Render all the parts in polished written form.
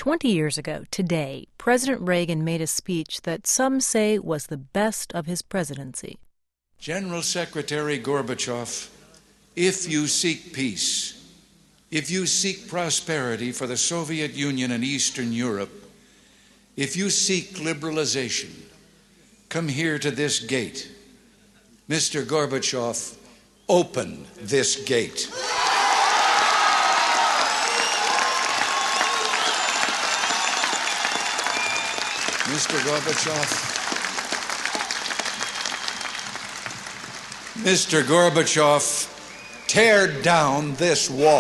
20 years ago, today, President Reagan made a speech that some say was the best of his presidency. General Secretary Gorbachev, if you seek peace, if you seek prosperity for the Soviet Union and Eastern Europe, if you seek liberalization, come here to this gate. Mr. Gorbachev, open this gate. Mr. Gorbachev, tear down this wall.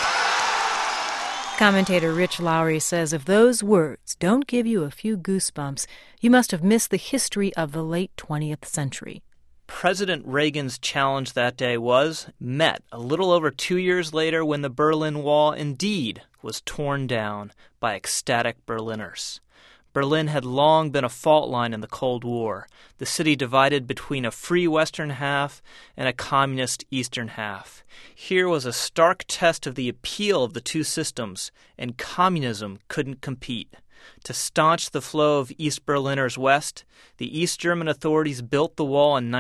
Commentator Rich Lowry says if those words don't give you a few goosebumps, you must have missed the history of the late 20th century. President Reagan's challenge that day was met a little over 2 years later when the Berlin Wall indeed was torn down by ecstatic Berliners. Berlin had long been a fault line in the Cold War, the city divided between a free western half and a communist eastern half. Here was a stark test of the appeal of the two systems, and communism couldn't compete. To staunch the flow of East Berliners west, the East German authorities built the wall in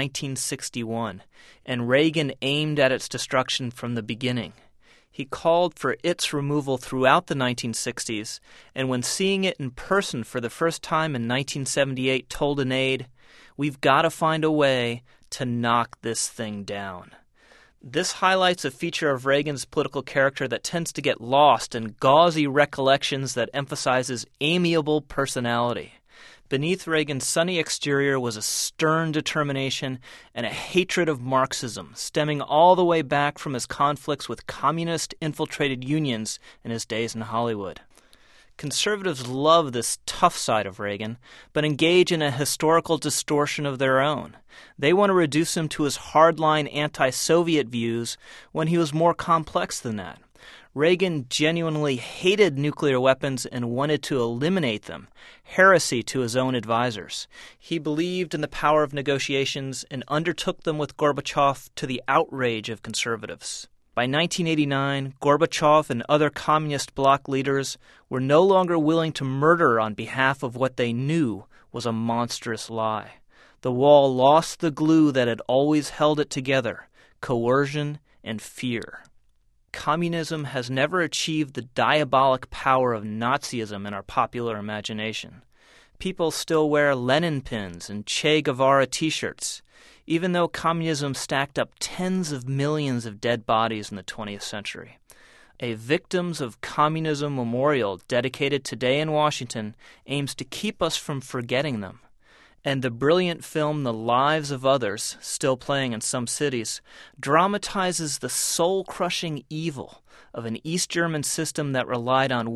1961, and Reagan aimed at its destruction from the beginning. He called for its removal throughout the 1960s, and when seeing it in person for the first time in 1978 told an aide, "We've got to find a way to knock this thing down." This highlights a feature of Reagan's political character that tends to get lost in gauzy recollections that emphasizes amiable personality. Beneath Reagan's sunny exterior was a stern determination and a hatred of Marxism, stemming all the way back from his conflicts with communist-infiltrated unions in his days in Hollywood. Conservatives love this tough side of Reagan, but engage in a historical distortion of their own. They want to reduce him to his hardline anti-Soviet views when he was more complex than that. Reagan genuinely hated nuclear weapons and wanted to eliminate them, heresy to his own advisors. He believed in the power of negotiations and undertook them with Gorbachev to the outrage of conservatives. By 1989, Gorbachev and other communist bloc leaders were no longer willing to murder on behalf of what they knew was a monstrous lie. The wall lost the glue that had always held it together, coercion and fear. Communism has never achieved the diabolic power of Nazism in our popular imagination. People still wear Lenin pins and Che Guevara t-shirts, even though communism stacked up tens of millions of dead bodies in the 20th century. A Victims of Communism memorial dedicated today in Washington aims to keep us from forgetting them. And the brilliant film The Lives of Others, still playing in some cities, dramatizes the soul-crushing evil of an East German system that relied on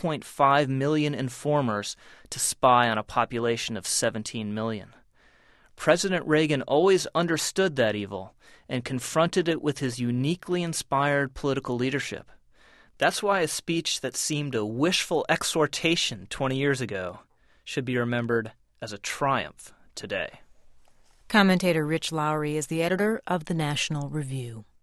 1.5 million informers to spy on a population of 17 million. President Reagan always understood that evil and confronted it with his uniquely inspired political leadership. That's why a speech that seemed a wishful exhortation 20 years ago should be remembered as a triumph today. Commentator Rich Lowry is the editor of the National Review.